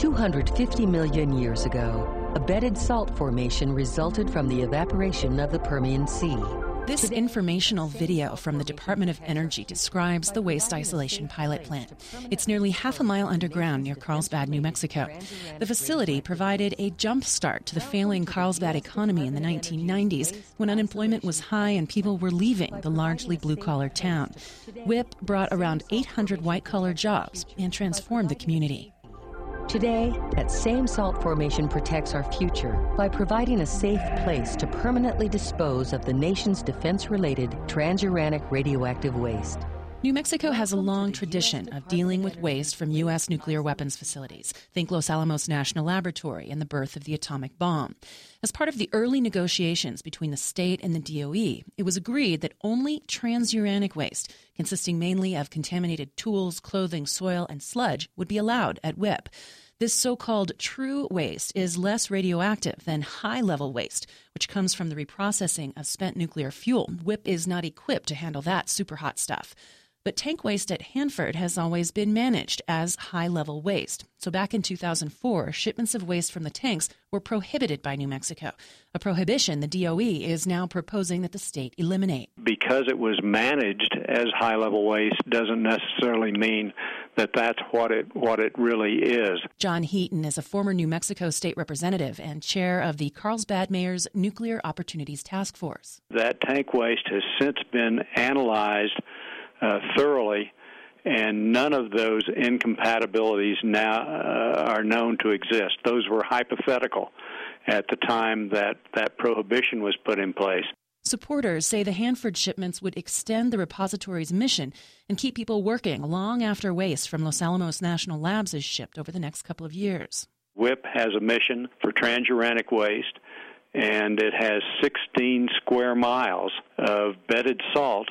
250 million years ago, a bedded salt formation resulted from the evaporation of the Permian Sea. This informational video from the Department of Energy describes the waste isolation pilot plant. It's nearly half a mile underground near Carlsbad, New Mexico. The facility provided a jump start to the failing Carlsbad economy in the 1990s when unemployment was high and people were leaving the largely blue-collar town. WIPP brought around 800 white-collar jobs and transformed the community. Today, that same salt formation protects our future by providing a safe place to permanently dispose of the nation's defense-related transuranic radioactive waste. New Mexico has a long tradition of dealing with waste from U.S. nuclear weapons facilities. Think Los Alamos National Laboratory and the birth of the atomic bomb. As part of the early negotiations between the state and the DOE, it was agreed that only transuranic waste, consisting mainly of contaminated tools, clothing, soil, and sludge, would be allowed at WIPP. This so-called true waste is less radioactive than high-level waste, which comes from the reprocessing of spent nuclear fuel. WIPP is not equipped to handle that super hot stuff. But tank waste at Hanford has always been managed as high-level waste. So back in 2004, shipments of waste from the tanks were prohibited by New Mexico, a prohibition the DOE is now proposing that the state eliminate. Because it was managed as high-level waste doesn't necessarily mean that that's what it really is. John Heaton is a former New Mexico state representative and chair of the Carlsbad Mayor's Nuclear Opportunities Task Force. That tank waste has since been analyzed thoroughly, and none of those incompatibilities now are known to exist. Those were hypothetical at the time that prohibition was put in place. Supporters say the Hanford shipments would extend the repository's mission and keep people working long after waste from Los Alamos National Labs is shipped over the next couple of years. WIPP has a mission for transuranic waste, and it has 16 square miles of bedded salt,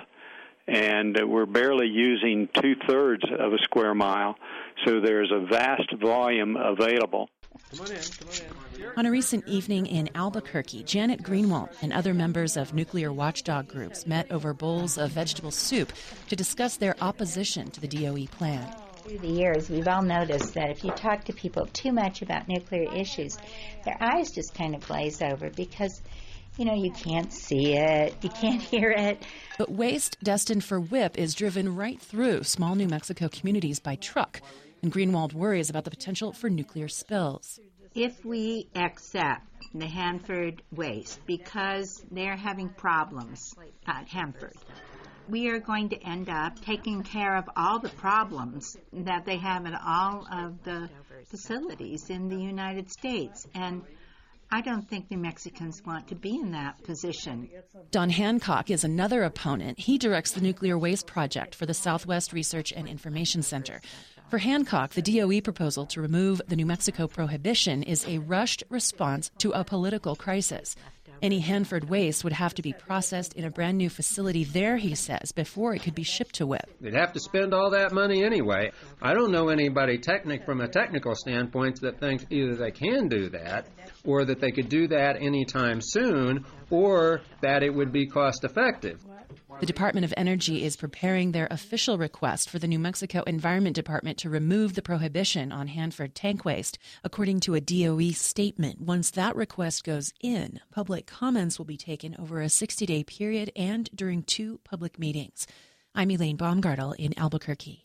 and we're barely using two-thirds of a square mile, so there's a vast volume available. On a recent evening in Albuquerque, Janet Greenwald and other members of nuclear watchdog groups met over bowls of vegetable soup to discuss their opposition to the DOE plan. Through the years, we've all noticed that if you talk to people too much about nuclear issues, their eyes just kind of glaze over because you can't see it, you can't hear it. But waste destined for WIPP is driven right through small New Mexico communities by truck, and Greenwald worries about the potential for nuclear spills. If we accept the Hanford waste because they're having problems at Hanford, we are going to end up taking care of all the problems that they have at all of the facilities in the United States. And I don't think New Mexicans want to be in that position. Don Hancock is another opponent. He directs the Nuclear Waste Project for the Southwest Research and Information Center. For Hancock, the DOE proposal to remove the New Mexico prohibition is a rushed response to a political crisis. Any Hanford waste would have to be processed in a brand new facility there, he says, before it could be shipped to WIPP. They'd have to spend all that money anyway. I don't know anybody from a technical standpoint that thinks either they can do that or that they could do that anytime soon or that it would be cost effective. The Department of Energy is preparing their official request for the New Mexico Environment Department to remove the prohibition on Hanford tank waste. According to a DOE statement, once that request goes in, public comments will be taken over a 60-day period and during 2 public meetings. I'm Elaine Baumgartel in Albuquerque.